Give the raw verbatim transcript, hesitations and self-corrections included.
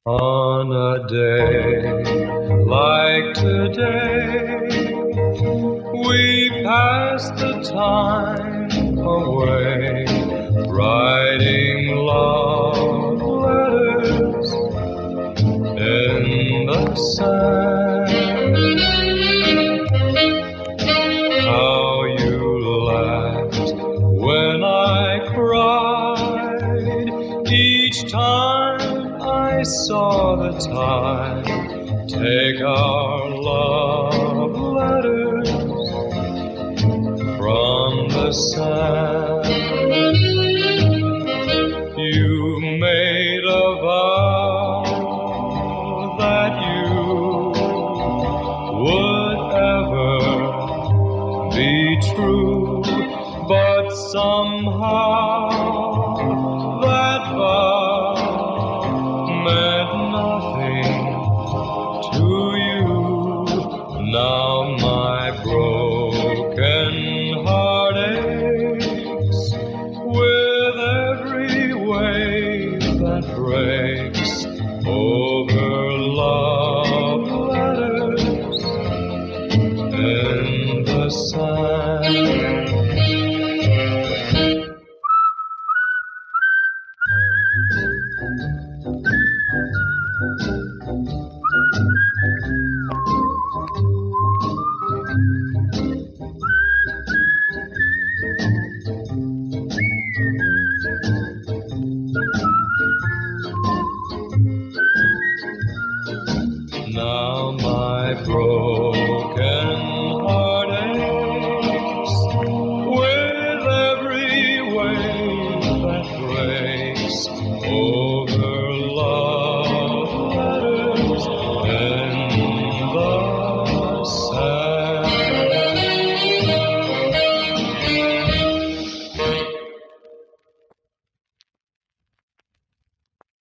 On a day like today, we pass the time away, writing love letters in the sand. How you laughed when I cried each time I saw the tide take our love letters from the sand. You made a vow that you would ever be true, but somehow that vow meant nothing to you. Now my broken heart aches with every wave that breaks over love letters in the sand. Now my broken